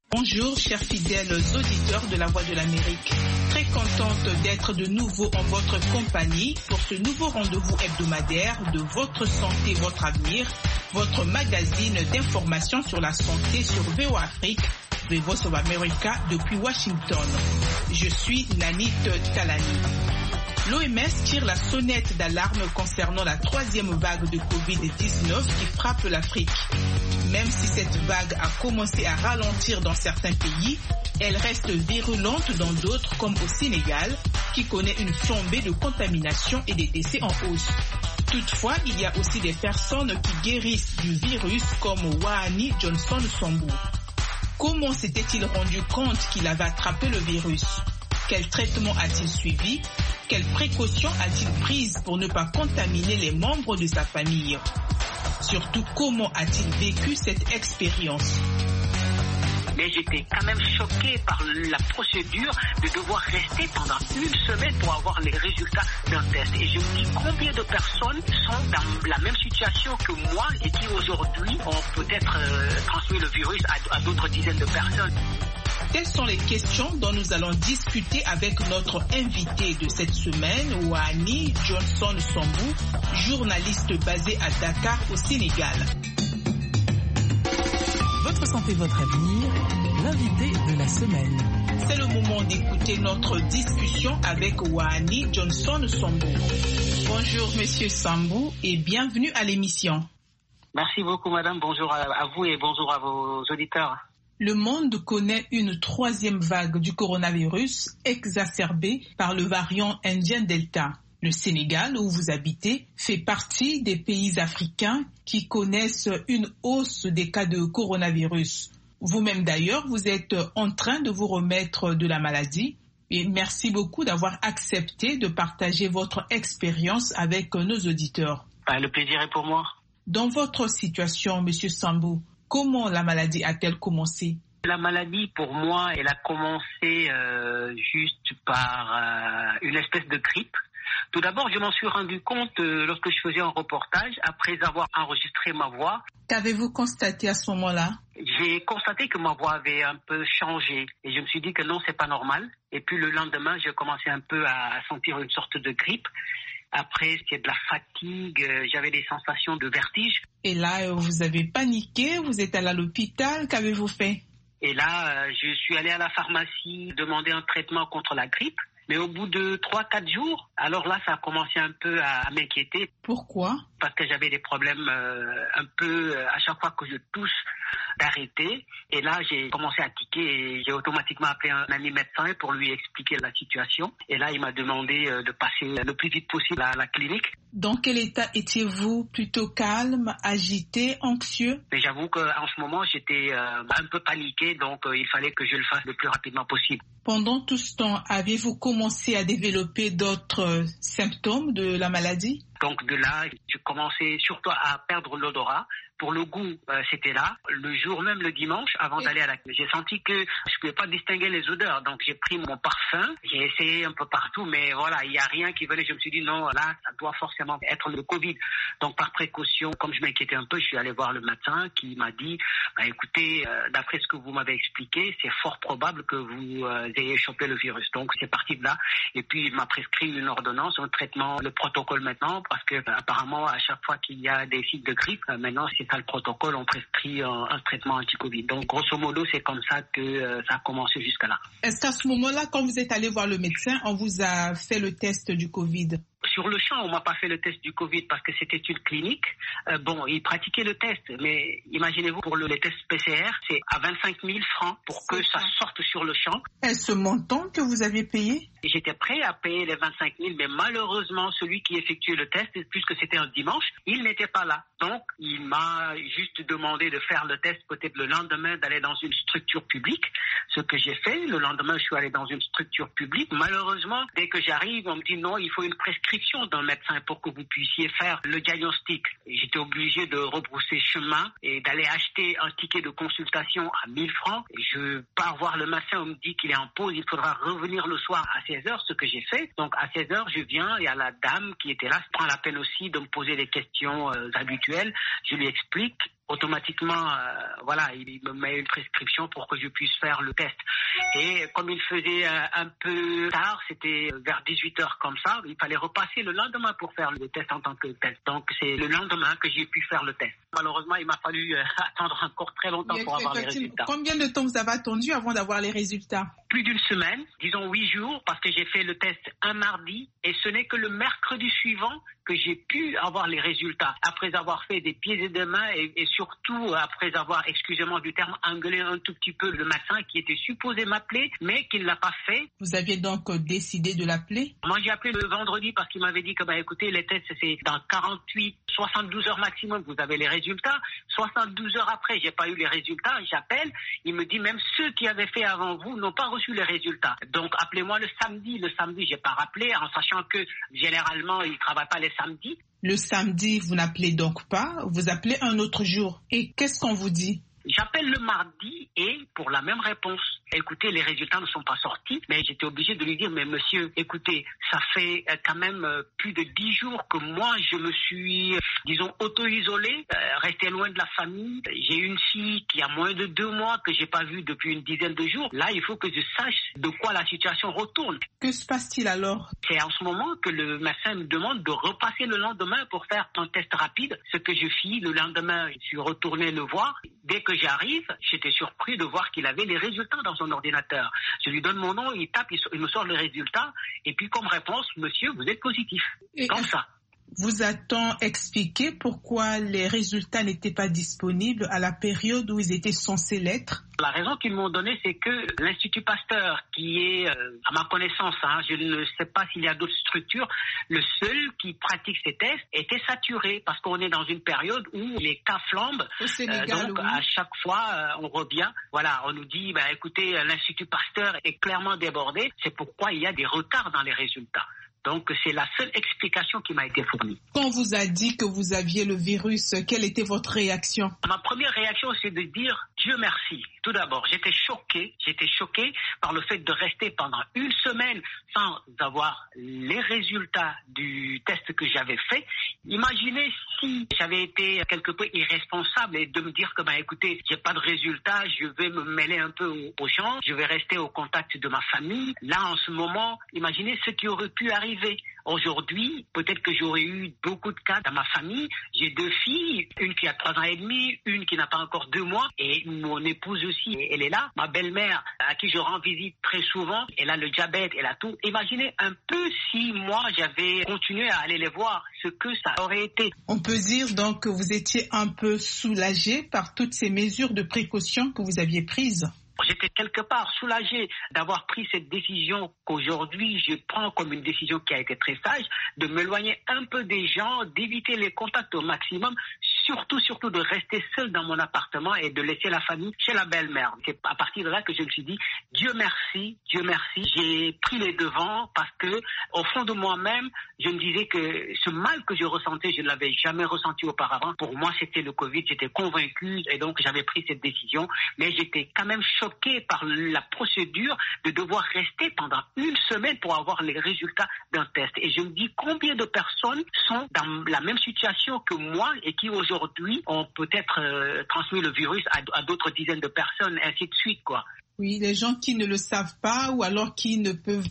Bonjour, chers fidèles auditeurs de La Voix de l'Amérique. Très contente d'être de nouveau en votre compagnie pour ce nouveau rendez-vous hebdomadaire de Votre Santé, Votre Avenir, votre magazine d'information sur la santé sur VOA Afrique, The Voice of America depuis Washington. Je suis Nanit Talani. L'OMS tire la sonnette d'alarme concernant la troisième vague de Covid-19 qui frappe l'Afrique. Même si cette vague a commencé à ralentir dans certains pays, elle reste virulente dans d'autres comme au Sénégal, qui connaît une flambée de contamination et des décès en hausse. Toutefois, il y a aussi des personnes qui guérissent du virus comme Wahani Johnson Sambou. Comment s'était-il rendu compte qu'il avait attrapé le virus? Quel traitement a-t-il suivi? Quelles précautions a-t-il prises pour ne pas contaminer les membres de sa famille? Surtout, comment a-t-il vécu cette expérience? Mais j'étais quand même choqué par la procédure de devoir rester pendant une semaine pour avoir les résultats d'un test. Et je me dis combien de personnes sont dans la même situation que moi et qui aujourd'hui ont peut-être transmis le virus à d'autres dizaines de personnes. Telles sont les questions dont nous allons discuter avec notre invité de cette semaine, Wahani Johnson Sambou, journaliste basé à Dakar au Sénégal. Votre santé, votre avenir, l'invité de la semaine. C'est le moment d'écouter notre discussion avec Wahani Johnson Sambou. Bonjour Monsieur Sambou et bienvenue à l'émission. Merci beaucoup madame, bonjour à vous et bonjour à vos auditeurs. Le monde connaît une troisième vague du coronavirus exacerbée par le variant indien Delta. Le Sénégal, où vous habitez, fait partie des pays africains qui connaissent une hausse des cas de coronavirus. Vous-même d'ailleurs, vous êtes en train de vous remettre de la maladie. Et merci beaucoup d'avoir accepté de partager votre expérience avec nos auditeurs. Le plaisir est pour moi. Dans votre situation, Monsieur Sambou, comment la maladie a-t-elle commencé? La maladie, pour moi, elle a commencé juste par une espèce de grippe. Tout d'abord, je m'en suis rendu compte lorsque je faisais un reportage, après avoir enregistré ma voix. Qu'avez-vous constaté à ce moment-là? J'ai constaté que ma voix avait un peu changé et je me suis dit que non, c'est pas normal. Et puis le lendemain, j'ai commencé un peu à sentir une sorte de grippe. Après, c'était de la fatigue, j'avais des sensations de vertige. Et là, vous avez paniqué, vous êtes allé à l'hôpital, qu'avez-vous fait? Et là, je suis allé à la pharmacie demander un traitement contre la grippe. Mais au bout de 3-4 jours, alors là, ça a commencé un peu à m'inquiéter. Pourquoi? Parce que j'avais des problèmes un peu, à chaque fois que je tousse, d'arrêter. Et là, j'ai commencé à tiquer et j'ai automatiquement appelé un ami médecin pour lui expliquer la situation. Et là, il m'a demandé de passer le plus vite possible à la clinique. Dans quel état étiez-vous? Plutôt calme, agité, anxieux? Mais j'avoue qu'en ce moment, j'étais un peu paniqué, donc il fallait que je le fasse le plus rapidement possible. Pendant tout ce temps, avez-vous commencé à développer d'autres symptômes de la maladie? Donc de là, je commençais surtout à perdre l'odorat. Pour le goût, c'était là. Le jour même, le dimanche, avant d'aller à la clinique, j'ai senti que je pouvais pas distinguer les odeurs. Donc j'ai pris mon parfum, j'ai essayé un peu partout, mais voilà, il y a rien qui venait. Je me suis dit non, là, ça doit forcément être le Covid. Donc par précaution, comme je m'inquiétais un peu, je suis allé voir le médecin qui m'a dit, écoutez, d'après ce que vous m'avez expliqué, c'est fort probable que vous ayez chopé le virus. Donc c'est parti de là. Et puis il m'a prescrit une ordonnance, un traitement, le protocole maintenant, parce que apparemment à chaque fois qu'il y a des signes de grippe, maintenant c'est ça le protocole, on prescrit un traitement anti-Covid. Donc grosso modo, c'est comme ça que ça a commencé jusqu'à là. Est-ce qu'à ce moment-là, quand vous êtes allé voir le médecin, on vous a fait le test du Covid? Sur le champ, on m'a pas fait le test du Covid parce que c'était une clinique. Ils pratiquaient le test, mais imaginez-vous, pour les tests PCR, c'est à 25 000 francs pour que ça sorte sur le champ. Est-ce ce montant que vous aviez payé? J'étais prêt à payer les 25 000, mais malheureusement, celui qui effectuait le test, puisque c'était un dimanche, il n'était pas là. Donc, il m'a juste demandé de faire le test peut-être le lendemain, d'aller dans une structure publique. Ce que j'ai fait, le lendemain, je suis allé dans une structure publique. Malheureusement, dès que j'arrive, on me dit non, il faut une prescription d'un médecin pour que vous puissiez faire le diagnostic. J'étais obligé de rebrousser chemin et d'aller acheter un ticket de consultation à 1000 francs. Et je pars voir le médecin, on me dit qu'il est en pause, il faudra revenir le soir à 16h, ce que j'ai fait. Donc à 16h, je viens et à la dame qui était là, prend la peine aussi de me poser les questions habituelles. Je lui explique. automatiquement, il me met une prescription pour que je puisse faire le test. Et comme il faisait un peu tard, c'était vers 18h comme ça, il fallait repasser le lendemain pour faire le test en tant que test. Donc c'est le lendemain que j'ai pu faire le test. Malheureusement, il m'a fallu attendre encore très longtemps pour avoir les résultats. Combien de temps vous avez attendu avant d'avoir les résultats? Plus d'une semaine, disons 8 jours, parce que j'ai fait le test un mardi et ce n'est que le mercredi suivant que j'ai pu avoir les résultats. Après avoir fait des pieds et des mains et surtout après avoir, excusez-moi du terme, engueulé un tout petit peu le médecin qui était supposé m'appeler, mais qui ne l'a pas fait. Vous aviez donc décidé de l'appeler? Moi, j'ai appelé le vendredi parce qu'il m'avait dit que, écoutez, les tests, c'est dans 48, 72 heures maximum, vous avez les résultats. 72 heures après, j'ai pas eu les résultats. J'appelle, il me dit même ceux qui avaient fait avant vous n'ont pas reçu les résultats. Donc, appelez-moi le samedi. Le samedi, j'ai pas rappelé, en sachant que généralement, ils travaillent pas les samedis. Le samedi, vous n'appelez donc pas, vous appelez un autre jour. Et qu'est-ce qu'on vous dit? J'appelle le mardi et pour la même réponse. Écoutez, les résultats ne sont pas sortis, mais j'étais obligé de lui dire, mais monsieur, écoutez, ça fait quand même plus de 10 jours que moi, je me suis, disons, auto-isolé, resté loin de la famille. J'ai une fille qui a moins de 2 mois que j'ai pas vue depuis une dizaine de jours. Là, il faut que je sache de quoi la situation retourne. Que se passe-t-il alors? C'est en ce moment que le médecin me demande de repasser le lendemain pour faire un test rapide. Ce que je fis le lendemain, je suis retourné le voir. Dès que j'arrive, j'étais surpris de voir qu'il avait les résultats dans son ordinateur. Je lui donne mon nom, il tape, il me sort les résultats. Et puis comme réponse, monsieur, vous êtes positif. Comme ça. Vous a-t-on expliqué pourquoi les résultats n'étaient pas disponibles à la période où ils étaient censés l'être? La raison qu'ils m'ont donnée, c'est que l'Institut Pasteur, qui est, à ma connaissance, je ne sais pas s'il y a d'autres structures, le seul qui pratique ces tests était saturé parce qu'on est dans une période où les cas flambent. Au Sénégal, donc, oui. à chaque fois, on revient. Voilà, on nous dit, écoutez, l'Institut Pasteur est clairement débordé. C'est pourquoi il y a des retards dans les résultats. Donc, c'est la seule explication qui m'a été fournie. Quand on vous a dit que vous aviez le virus, quelle était votre réaction? Ma première réaction, c'est de dire Dieu merci. Tout d'abord, j'étais choqué par le fait de rester pendant une semaine sans avoir les résultats du test que j'avais fait. Imaginez si j'avais été quelque peu irresponsable et de me dire que, écoutez, j'ai pas de résultats, je vais me mêler un peu aux gens, je vais rester au contact de ma famille. Là, en ce moment, imaginez ce qui aurait pu arriver. Aujourd'hui, peut-être que j'aurais eu beaucoup de cas dans ma famille. J'ai 2 filles, une qui a 3 ans et demi, une qui n'a pas encore 2 mois, et mon épouse aussi, elle est là. Ma belle-mère, à qui je rends visite très souvent, elle a le diabète, elle a tout. Imaginez un peu si moi, j'avais continué à aller les voir, ce que ça aurait été. On peut dire donc que vous étiez un peu soulagé par toutes ces mesures de précaution que vous aviez prises. J'étais quelque part soulagé d'avoir pris cette décision qu'aujourd'hui je prends comme une décision qui a été très sage, de m'éloigner un peu des gens, d'éviter les contacts au maximum, surtout de rester seul dans mon appartement et de laisser la famille chez la belle-mère. C'est à partir de là que je me suis dit, Dieu merci, j'ai pris les devants parce que au fond de moi-même, je me disais que ce mal que je ressentais, je ne l'avais jamais ressenti auparavant. Pour moi, c'était le Covid, j'étais convaincu et donc j'avais pris cette décision, mais j'étais quand même choqué par la procédure de devoir rester pendant une semaine pour avoir les résultats d'un test. Et je me dis combien de personnes sont dans la même situation que moi et qui aujourd'hui ont peut-être transmis le virus à d'autres dizaines de personnes, ainsi de suite, quoi. Oui, les gens qui ne le savent pas ou alors qui ne peuvent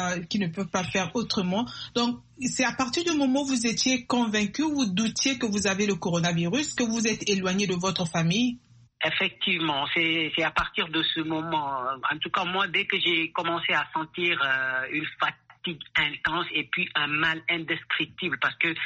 pas faire autrement. Donc, c'est à partir du moment où vous étiez convaincu, vous doutiez que vous avez le coronavirus, que vous êtes éloigné de votre famille? Effectivement, c'est à partir de ce moment. En tout cas, moi, dès que j'ai commencé à sentir une fatigue intense et puis un mal indescriptible, parce que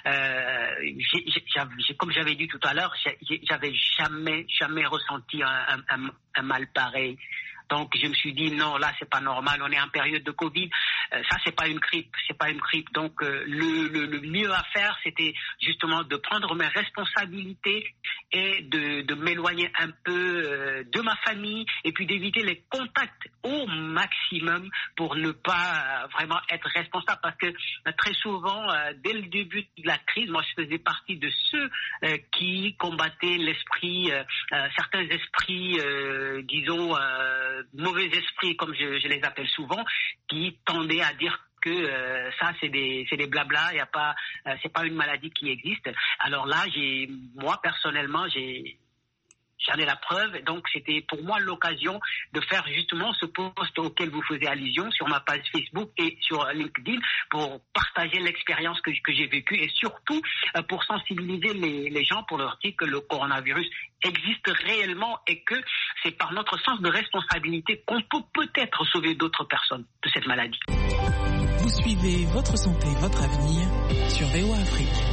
comme j'avais dit tout à l'heure, j'avais jamais ressenti un mal pareil. Donc je me suis dit non, là c'est pas normal, on est en période de Covid, ça c'est pas une grippe. Donc le mieux à faire, c'était justement de prendre mes responsabilités et de m'éloigner un peu de ma famille et puis d'éviter les contacts au maximum pour ne pas vraiment être responsable, parce que très souvent dès le début de la crise, moi je faisais partie de ceux qui combattaient l'esprit, certains esprits, disons mauvais esprits, comme je les appelle souvent, qui tendaient à dire que ça c'est des blabla, il y a pas, c'est pas une maladie qui existe. Alors là, moi personnellement, j'en ai la preuve, donc c'était pour moi l'occasion de faire justement ce post auquel vous faisiez allusion sur ma page Facebook et sur LinkedIn pour partager l'expérience que j'ai vécue et surtout pour sensibiliser les gens pour leur dire que le coronavirus existe réellement et que c'est par notre sens de responsabilité qu'on peut peut-être sauver d'autres personnes de cette maladie. Vous suivez Votre Santé, Votre Avenir sur VOA Afrique.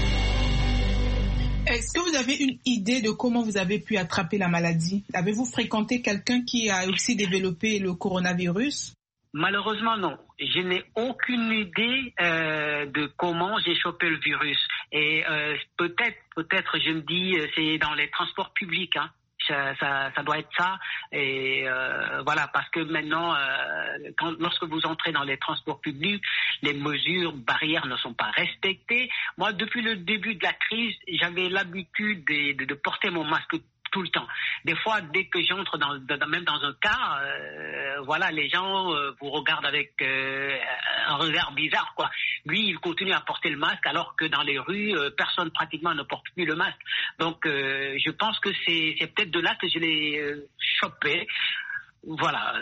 Est-ce que vous avez une idée de comment vous avez pu attraper la maladie? Avez-vous fréquenté quelqu'un qui a aussi développé le coronavirus? Malheureusement, non. Je n'ai aucune idée de comment j'ai chopé le virus. Et peut-être, je me dis, c'est dans les transports publics, hein. Ça doit être ça. Et voilà, parce que maintenant, lorsque vous entrez dans les transports publics, les mesures barrières ne sont pas respectées. Moi, depuis le début de la crise, j'avais l'habitude de porter mon masque tout le temps. Des fois, dès que j'entre même dans un car, voilà, les gens vous regardent avec un regard bizarre, quoi. Lui, il continue à porter le masque, alors que dans les rues, personne pratiquement ne porte plus le masque. Donc, je pense que c'est peut-être de là que je l'ai chopé. Voilà.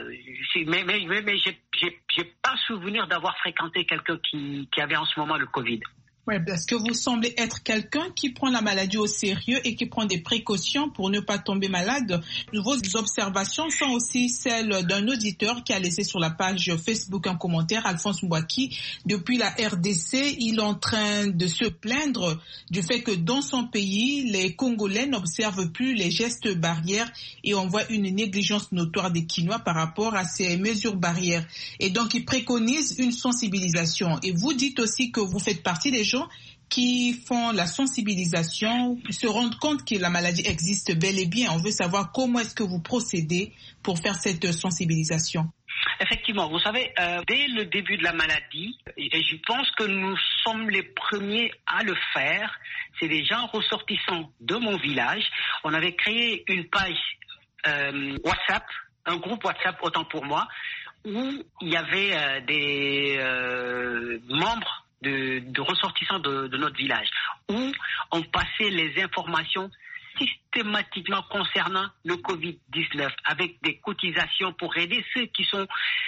Mais j'ai pas souvenir d'avoir fréquenté quelqu'un qui avait en ce moment le Covid. Oui, parce que vous semblez être quelqu'un qui prend la maladie au sérieux et qui prend des précautions pour ne pas tomber malade. Vos observations sont aussi celles d'un auditeur qui a laissé sur la page Facebook un commentaire, Alphonse Mbouaki. Depuis la RDC, il est en train de se plaindre du fait que dans son pays, les Congolais n'observent plus les gestes barrières et on voit une négligence notoire des Kinois par rapport à ces mesures barrières. Et donc, il préconise une sensibilisation. Et vous dites aussi que vous faites partie des gens qui font la sensibilisation, se rendent compte que la maladie existe bel et bien. On veut savoir comment est-ce que vous procédez pour faire cette sensibilisation. Effectivement, vous savez, dès le début de la maladie, et je pense que nous sommes les premiers à le faire, c'est des gens ressortissants de mon village. On avait créé une page WhatsApp, un groupe WhatsApp autant pour moi, où il y avait des membres de ressortissants de notre village, où on passait les informations systématiquement concernant le Covid-19 avec des cotisations pour aider ceux qui sont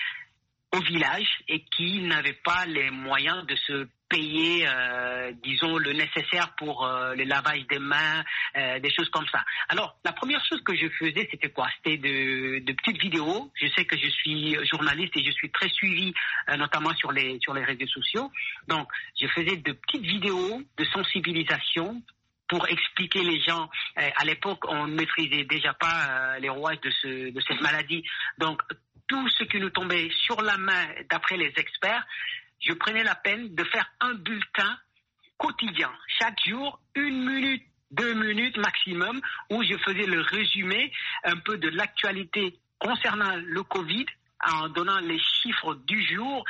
au village et qui n'avaient pas les moyens de se payer, disons, le nécessaire pour le lavage des mains, des choses comme ça. Alors, la première chose que je faisais, c'était quoi? C'était de petites vidéos. Je sais que je suis journaliste et je suis très suivi, notamment sur les réseaux sociaux. Donc, je faisais de petites vidéos de sensibilisation pour expliquer les gens. À l'époque, on ne maîtrisait déjà pas les rouages de cette maladie. Donc, tout ce qui nous tombait sur la main, d'après les experts, je prenais la peine de faire un bulletin quotidien. Chaque jour, 1 minute, 2 minutes maximum, où je faisais le résumé un peu de l'actualité concernant le Covid, en donnant les chiffres du jour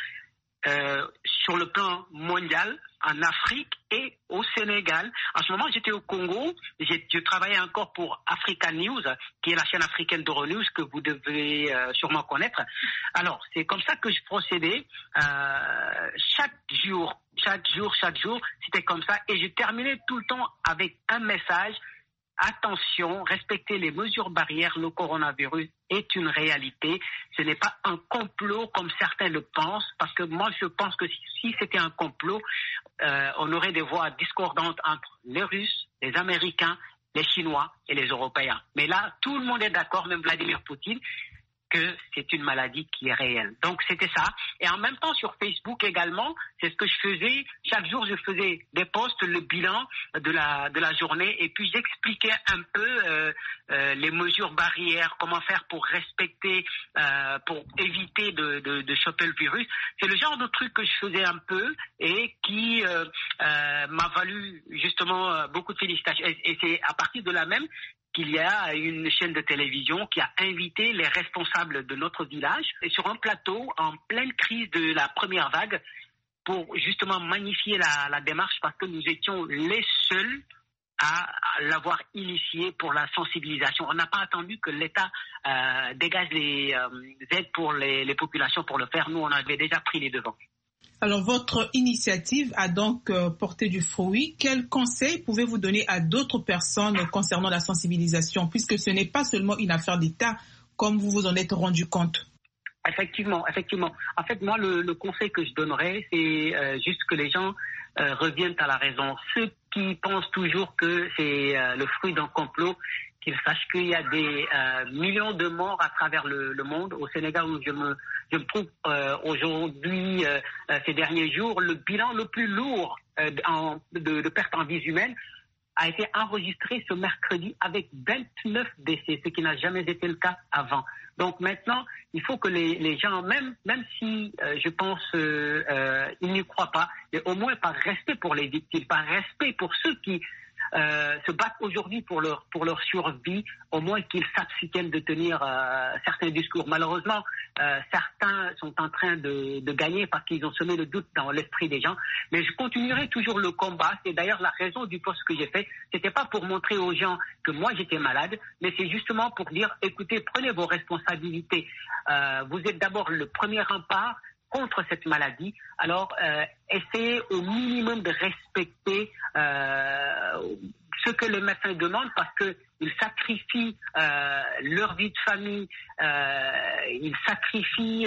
sur le plan mondial, en Afrique et au Sénégal. En ce moment, j'étais au Congo. Je travaillais encore pour Africa News, qui est la chaîne africaine d'Euronews que vous devez sûrement connaître. Alors, c'est comme ça que je procédais. Chaque jour, c'était comme ça. Et je terminais tout le temps avec un message. Attention, respectez les mesures barrières, le coronavirus est une réalité. Ce n'est pas un complot comme certains le pensent, parce que moi je pense que si c'était un complot, on aurait des voix discordantes entre les Russes, les Américains, les Chinois et les Européens. Mais là, tout le monde est d'accord, même Vladimir Poutine, que c'est une maladie qui est réelle. Donc c'était ça. Et en même temps sur Facebook également, c'est ce que je faisais. Chaque jour je faisais des posts, le bilan de la journée, et puis j'expliquais un peu les mesures barrières, comment faire pour respecter, pour éviter de choper le virus. C'est le genre de truc que je faisais un peu et qui m'a valu justement beaucoup de félicitations. Et c'est à partir de là même qu'il y a une chaîne de télévision qui a invité les responsables de notre village sur un plateau en pleine crise de la première vague pour justement magnifier la démarche, parce que nous étions les seuls à l'avoir initié pour la sensibilisation. On n'a pas attendu que l'État dégage les aides pour les populations pour le faire. Nous, on avait déjà pris les devants. Alors, votre initiative a donc porté du fruit. Quels conseils pouvez-vous donner à d'autres personnes concernant la sensibilisation, puisque ce n'est pas seulement une affaire d'État, comme vous vous en êtes rendu compte? Effectivement. En fait, moi, le conseil que je donnerais, c'est juste que les gens reviennent à la raison. Ceux qui pensent toujours que c'est le fruit d'un complot, qu'ils sachent qu'il y a des millions de morts à travers le monde. Au Sénégal, où je me trouve aujourd'hui, ces derniers jours, le bilan le plus lourd de pertes en vies humaines a été enregistré ce mercredi avec 29 décès, ce qui n'a jamais été le cas avant. Donc maintenant, il faut que les gens, même si je pense ils n'y croient pas, mais au moins par respect pour les victimes, par respect pour ceux qui se battent aujourd'hui pour leur survie, au moins qu'ils s'abstiennent de tenir certains discours. Malheureusement, certains sont en train de gagner parce qu'ils ont semé le doute dans l'esprit des gens. Mais je continuerai toujours le combat. C'est d'ailleurs la raison du poste que j'ai fait. C'était pas pour montrer aux gens que moi j'étais malade, mais c'est justement pour dire, écoutez, prenez vos responsabilités. Vous êtes d'abord le premier rempart contre cette maladie. Alors, essayez au minimum de respecter ce que les médecins demandent, parce qu'ils sacrifient leur vie de famille, ils sacrifient,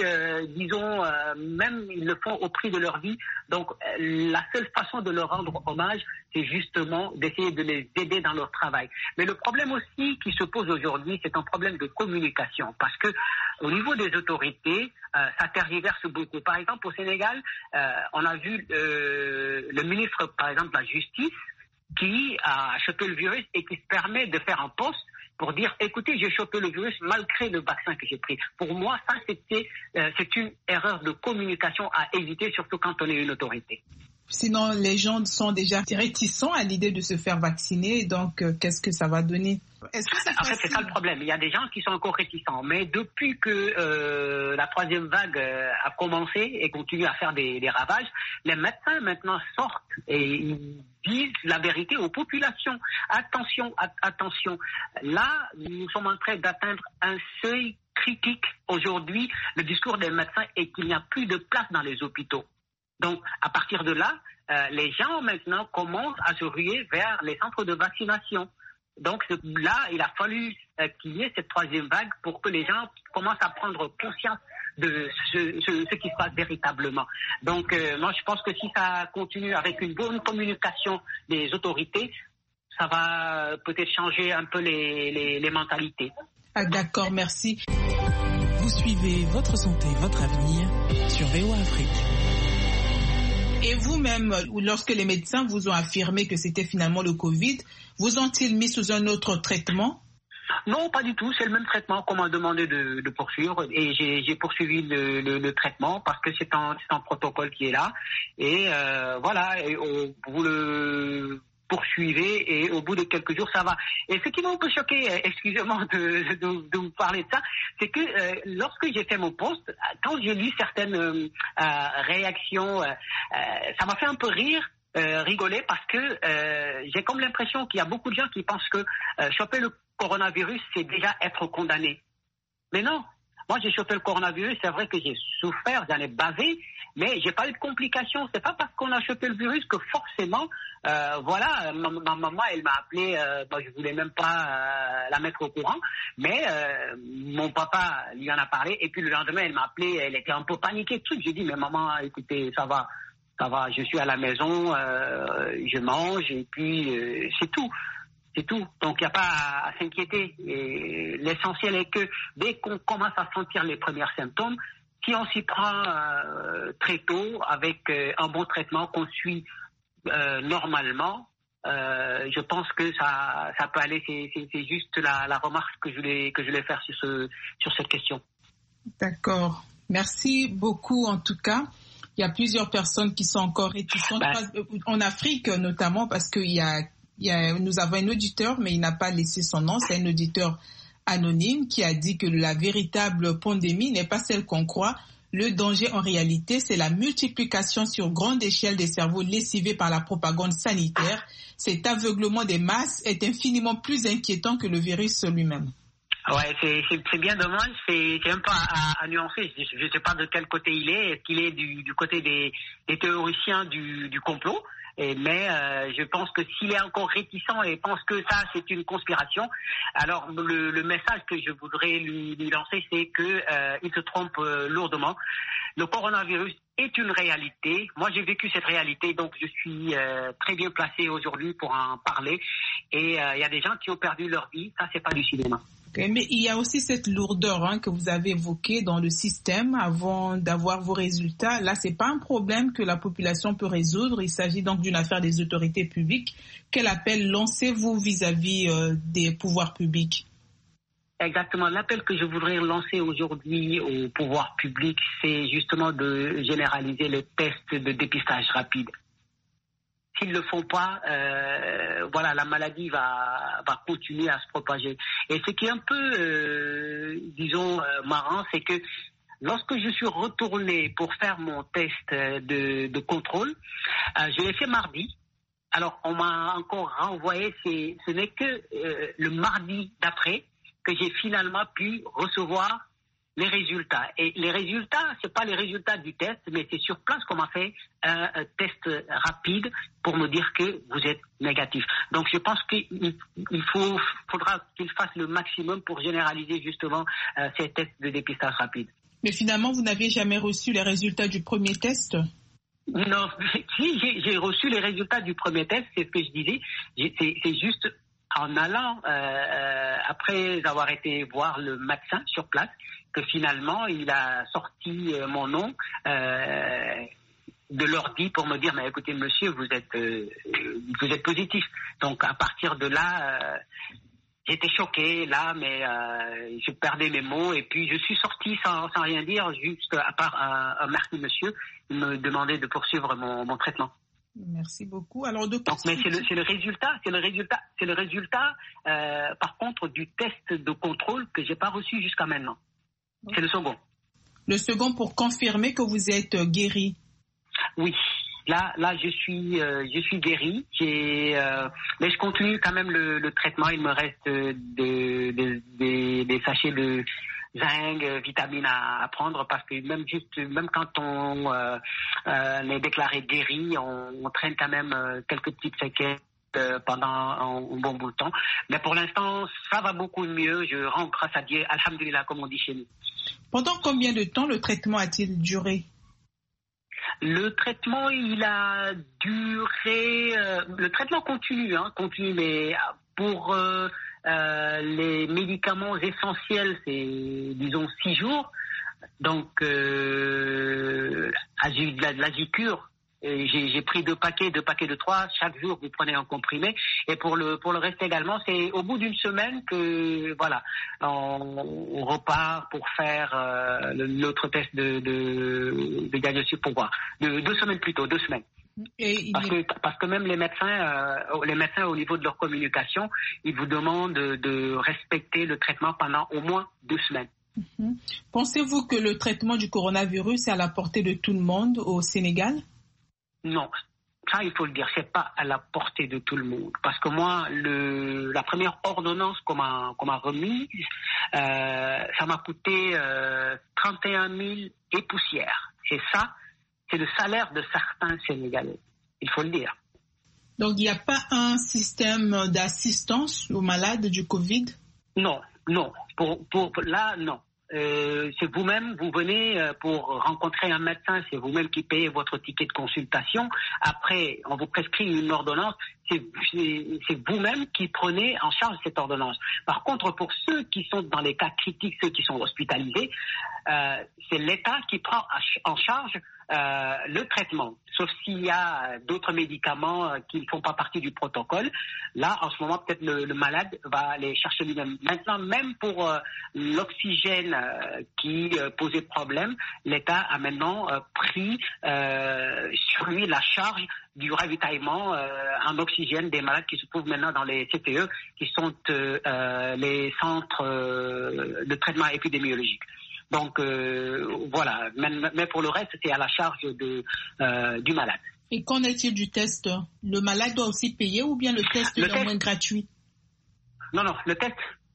même ils le font au prix de leur vie. Donc, la seule façon de leur rendre hommage, c'est justement d'essayer de les aider dans leur travail. Mais le problème aussi qui se pose aujourd'hui, c'est un problème de communication, parce que au niveau des autorités, ça tergiverse beaucoup. Par exemple, au Sénégal, on a vu le ministre, par exemple, de la Justice, qui a chopé le virus et qui se permet de faire un post pour dire, écoutez, j'ai chopé le virus malgré le vaccin que j'ai pris. Pour moi, ça, c'est une erreur de communication à éviter, surtout quand on est une autorité. Sinon, les gens sont déjà réticents à l'idée de se faire vacciner, donc qu'est-ce que ça va donner? En fait, c'est ça le problème. Il y a des gens qui sont encore réticents. Mais depuis que la troisième vague a commencé et continue à faire des ravages, les médecins maintenant sortent et ils disent la vérité aux populations. Attention. Là, nous sommes en train d'atteindre un seuil critique. Aujourd'hui, le discours des médecins est qu'il n'y a plus de place dans les hôpitaux. Donc, à partir de là, les gens maintenant commencent à se ruer vers les centres de vaccination. Donc là, il a fallu qu'il y ait cette troisième vague pour que les gens commencent à prendre conscience de ce qui se passe véritablement. Donc moi, je pense que si ça continue avec une bonne communication des autorités, ça va peut-être changer un peu les mentalités. Ah, d'accord, merci. Vous suivez Votre Santé, Votre Avenir sur VOA Afrique. Et vous-même, lorsque les médecins vous ont affirmé que c'était finalement le Covid, vous ont-ils mis sous un autre traitement? Non, pas du tout. C'est le même traitement qu'on m'a demandé de poursuivre. Et j'ai poursuivi le traitement parce que c'est un protocole qui est là. Et voilà, et vous le poursuivez et au bout de quelques jours, ça va. Et ce qui m'a un peu choqué, excusez-moi de vous parler de ça, c'est que lorsque j'ai fait mon post, quand j'ai lu certaines réactions, ça m'a fait un peu rire, rigoler, parce que j'ai comme l'impression qu'il y a beaucoup de gens qui pensent que choper le coronavirus, c'est déjà être condamné. Mais non. Moi, j'ai chopé le coronavirus, c'est vrai que j'ai souffert, j'en ai bavé, mais j'ai pas eu de complications. C'est pas parce qu'on a chopé le virus que forcément, voilà, ma maman, elle m'a appelé, je voulais même pas la mettre au courant, mais mon papa lui en a parlé, et puis le lendemain, elle m'a appelé, elle était un peu paniquée, tout. J'ai dit, mais maman, écoutez, ça va, je suis à la maison, je mange, et puis c'est tout. C'est tout. Donc, il n'y a pas à s'inquiéter. Et l'essentiel est que dès qu'on commence à sentir les premiers symptômes, si on s'y prend très tôt avec un bon traitement qu'on suit normalement, je pense que ça peut aller. C'est juste la remarque que je voulais faire sur cette question. D'accord. Merci beaucoup en tout cas. Il y a plusieurs personnes qui sont encore réticentes, en Afrique notamment, parce qu'il y a nous avons un auditeur, mais il n'a pas laissé son nom. C'est un auditeur anonyme qui a dit que la véritable pandémie n'est pas celle qu'on croit. Le danger, en réalité, c'est la multiplication sur grande échelle des cerveaux lessivés par la propagande sanitaire. Cet aveuglement des masses est infiniment plus inquiétant que le virus lui-même. Ouais, c'est bien dommage. C'est un peu à nuancer. Je ne sais pas de quel côté il est. Est-ce qu'il est du côté des théoriciens du complot? Mais je pense que s'il est encore réticent et pense que ça c'est une conspiration, alors le message que je voudrais lui lancer, c'est que il se trompe lourdement. Le coronavirus est une réalité. Moi j'ai vécu cette réalité, donc je suis très bien placé aujourd'hui pour en parler. Et il y a des gens qui ont perdu leur vie. Ça c'est pas du cinéma. Okay, mais il y a aussi cette lourdeur que vous avez évoquée dans le système avant d'avoir vos résultats. Là, c'est pas un problème que la population peut résoudre. Il s'agit donc d'une affaire des autorités publiques. Quel appel lancez-vous vis-à-vis des pouvoirs publics? Exactement. L'appel que je voudrais lancer aujourd'hui au pouvoir public, c'est justement de généraliser les tests de dépistage rapide. S'ils ne le font pas, voilà, la maladie va continuer à se propager. Et ce qui est un peu, marrant, c'est que lorsque je suis retourné pour faire mon test de contrôle, je l'ai fait mardi. Alors, on m'a encore renvoyé, ce n'est que le mardi d'après que j'ai finalement pu recevoir les résultats. Et les résultats, c'est pas les résultats du test, mais c'est sur place qu'on m'a fait un test rapide pour me dire que vous êtes négatif. Donc je pense qu'il faudra qu'il fasse le maximum pour généraliser justement ces tests de dépistage rapide. Mais finalement, vous n'aviez jamais reçu les résultats du premier test? Non, si j'ai reçu les résultats du premier test, c'est ce que je disais. C'est juste en allant, après avoir été voir le médecin sur place, que finalement il a sorti mon nom de l'ordi pour me dire mais écoutez monsieur, vous êtes positif. Donc à partir de là j'étais choqué là, mais je perdais mes mots et puis je suis sorti sans rien dire, juste à part un merci monsieur, il me demandait de poursuivre mon traitement. Merci beaucoup. Alors, donc, mais c'est le résultat, par contre, du test de contrôle que j'ai pas reçu jusqu'à maintenant. C'est le second. Le second pour confirmer que vous êtes guéri. Oui. Là, je suis guéri. Mais je continue quand même le traitement. Il me reste des sachets de zinc, vitamines à prendre parce que même quand on est déclaré guéri, on traîne quand même quelques petites séquelles pendant un bon bout de temps. Mais pour l'instant, ça va beaucoup mieux. Je rends grâce à Dieu, alhamdoulilah, comme on dit chez nous. Pendant combien de temps le traitement a-t-il duré? Le traitement, il a duré... le traitement continue, mais pour les médicaments essentiels, c'est, disons, 6 jours. Donc, de la Zicure, j'ai pris 2 paquets de 3. Chaque jour, vous prenez un comprimé. Et pour le reste également, c'est au bout d'une semaine que, voilà, on repart pour faire l'autre test de diagnostic pour voir. 2 semaines plutôt, 2 semaines. Parce que même les médecins au niveau de leur communication, ils vous demandent de respecter le traitement pendant au moins 2 semaines. Pensez-vous que le traitement du coronavirus est à la portée de tout le monde au Sénégal? Non, ça il faut le dire, c'est pas à la portée de tout le monde. Parce que moi, la première ordonnance qu'on m'a remise, ça m'a coûté 31 000 et poussières. Et ça, c'est le salaire de certains Sénégalais, il faut le dire. Donc il n'y a pas un système d'assistance aux malades du Covid? Non. Là, non. C'est vous-même, vous venez pour rencontrer un médecin, c'est vous-même qui payez votre ticket de consultation. Après, on vous prescrit une ordonnance, c'est vous-même qui prenez en charge cette ordonnance. Par contre, pour ceux qui sont dans les cas critiques, ceux qui sont hospitalisés, c'est l'État qui prend en charge le traitement, sauf s'il y a d'autres médicaments qui ne font pas partie du protocole. Là, en ce moment, peut-être le malade va les chercher lui-même. Maintenant, même pour l'oxygène qui posait problème, l'État a maintenant pris sur lui la charge du ravitaillement en oxygène des malades qui se trouvent maintenant dans les CTE, qui sont les centres de traitement épidémiologique. Donc voilà, mais pour le reste, c'est à la charge du malade. Et qu'en est-il du test? Le malade doit aussi payer ou bien le test est au moins gratuit? Non, le test,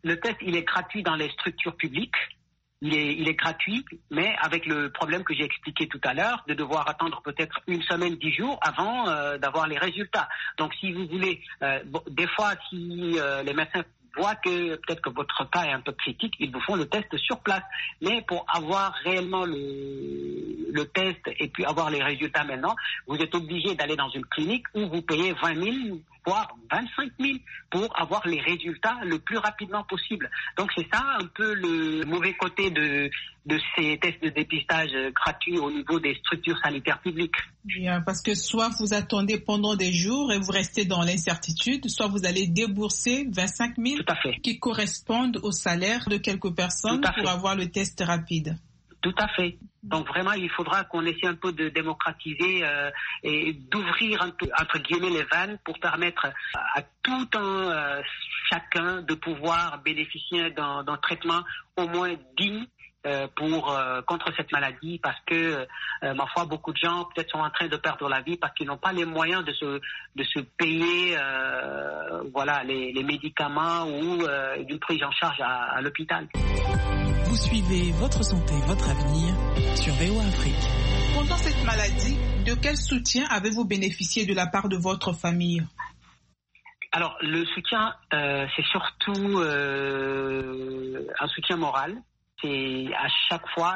Le test, il est gratuit dans les structures publiques. Il est gratuit, mais avec le problème que j'ai expliqué tout à l'heure, de devoir attendre peut-être 1 semaine, 10 jours avant d'avoir les résultats. Donc, si vous voulez, des fois, si les médecins voient que peut-être que votre cas est un peu critique, ils vous font le test sur place. Mais pour avoir réellement le test et puis avoir les résultats maintenant, vous êtes obligé d'aller dans une clinique où vous payez 20 000 voire 25 000 pour avoir les résultats le plus rapidement possible. Donc c'est ça un peu le mauvais côté de ces tests de dépistage gratuits au niveau des structures sanitaires publiques. Bien, parce que soit vous attendez pendant des jours et vous restez dans l'incertitude, soit vous allez débourser 25 000 Tout à fait. Qui correspondent au salaire de quelques personnes pour avoir le test rapide. Tout à fait. Donc vraiment, il faudra qu'on essaie un peu de démocratiser et d'ouvrir un peu, entre guillemets, les vannes pour permettre à tout un chacun de pouvoir bénéficier d'un traitement au moins digne contre cette maladie, parce que ma foi, beaucoup de gens peut-être sont en train de perdre la vie parce qu'ils n'ont pas les moyens de se payer les médicaments ou d'une prise en charge à l'hôpital. Vous suivez Votre Santé, Votre Avenir sur VOA Afrique. Pendant cette maladie, de quel soutien avez-vous bénéficié de la part de votre famille? Alors, le soutien, c'est surtout un soutien moral. C'est à chaque fois,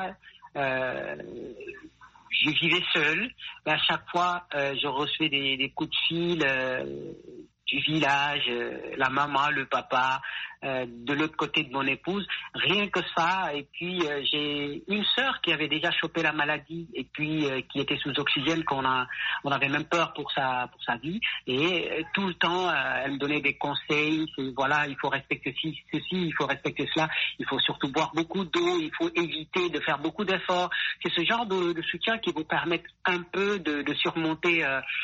je vivais seul, mais à chaque fois, je recevais des coups de fil du village, la maman, le papa, de l'autre côté de mon épouse, rien que ça. Et puis j'ai une sœur qui avait déjà chopé la maladie et puis qui était sous oxygène, on avait même peur pour sa vie. Et tout le temps, elle me donnait des conseils. Voilà, il faut respecter ceci, il faut respecter cela. Il faut surtout boire beaucoup d'eau. Il faut éviter de faire beaucoup d'efforts. C'est ce genre de soutien qui vous permet un peu de surmonter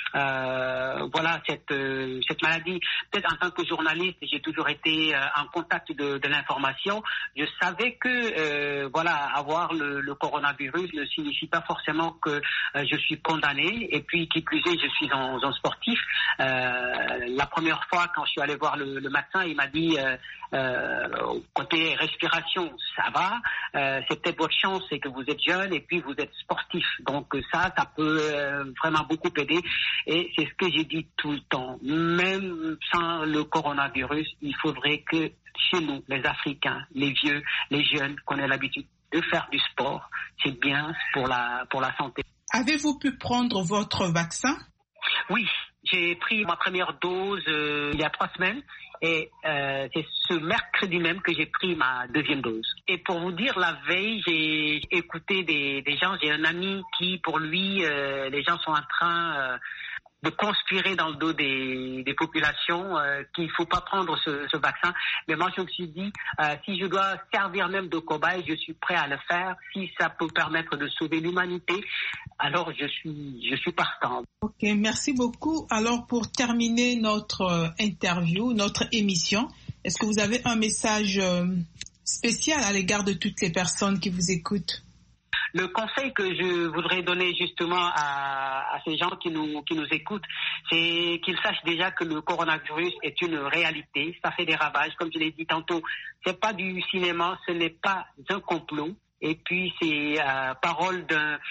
cette maladie. Peut-être en tant que journaliste, j'ai toujours été en contact de l'information. Je savais que avoir le coronavirus ne signifie pas forcément que je suis condamné. Et puis, qui plus est, je suis un sportif. La première fois, quand je suis allé voir le médecin, il m'a dit côté respiration, ça va. C'est peut-être votre chance, c'est que vous êtes jeune et puis vous êtes sportif. Donc ça peut vraiment beaucoup aider. Et c'est ce que j'ai dit tout le temps. Même sans le coronavirus, il faudrait que chez nous, les Africains, les vieux, les jeunes, qu'on ait l'habitude de faire du sport. C'est bien pour la santé. Avez-vous pu prendre votre vaccin? Oui, j'ai pris ma première dose il y a 3 semaines. Et c'est ce mercredi même que j'ai pris ma 2e dose. Et pour vous dire, la veille, j'ai écouté des gens. J'ai un ami qui, pour lui, les gens sont en train de conspirer dans le dos des populations qu'il ne faut pas prendre ce vaccin. Mais moi, je me suis dit, si je dois servir même de cobaye, je suis prêt à le faire. Si ça peut permettre de sauver l'humanité, alors je suis partant. Ok, merci beaucoup. Alors, pour terminer notre interview, notre émission, est-ce que vous avez un message spécial à l'égard de toutes les personnes qui vous écoutent? Le conseil que je voudrais donner justement à ces gens qui nous écoutent, c'est qu'ils sachent déjà que le coronavirus est une réalité. Ça fait des ravages, comme je l'ai dit tantôt. C'est pas du cinéma, ce n'est pas un complot. Et puis c'est parole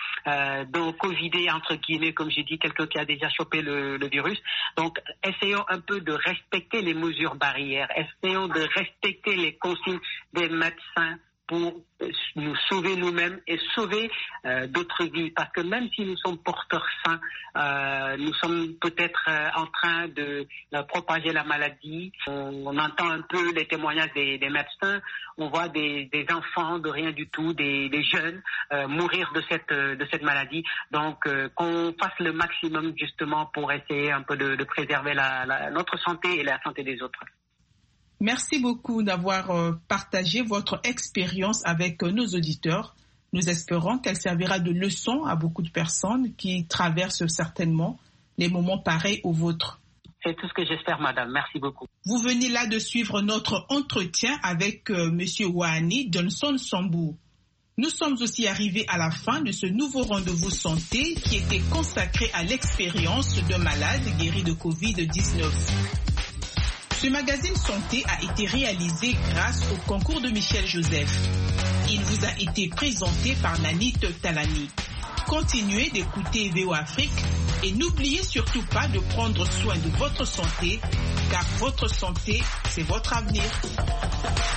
d'un Covidé, entre guillemets, comme j'ai dit, quelqu'un qui a déjà chopé le virus. Donc essayons un peu de respecter les mesures barrières, essayons de respecter les consignes des médecins pour nous sauver nous-mêmes et sauver d'autres vies. Parce que même si nous sommes porteurs sains, nous sommes peut-être en train de propager la maladie. On entend un peu les témoignages des médecins. On voit des enfants de rien du tout, des jeunes mourir de cette maladie. Donc qu'on fasse le maximum justement pour essayer un peu de préserver notre santé et la santé des autres. Merci beaucoup d'avoir partagé votre expérience avec nos auditeurs. Nous espérons qu'elle servira de leçon à beaucoup de personnes qui traversent certainement les moments pareils aux vôtres. C'est tout ce que j'espère, madame. Merci beaucoup. Vous venez là de suivre notre entretien avec Monsieur Wahani Johnson Sambou. Nous sommes aussi arrivés à la fin de ce nouveau rendez-vous santé qui était consacré à l'expérience d'un malade guéri de Covid-19. Ce magazine santé a été réalisé grâce au concours de Michel Joseph. Il vous a été présenté par Nanit Talani. Continuez d'écouter VOA Afrique et n'oubliez surtout pas de prendre soin de votre santé, car votre santé, c'est votre avenir.